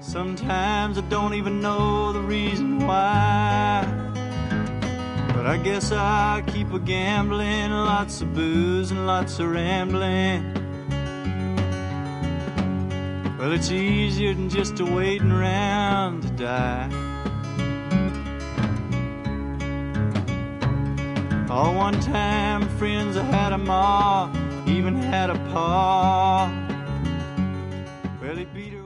Sometimes I don't even know the reason why, but I guess I keep a gambling, lots of booze and lots of rambling. Well, it's easier than just a waiting around to die. All one time friends, I had 'em all, even had a pa. Well, he beat her.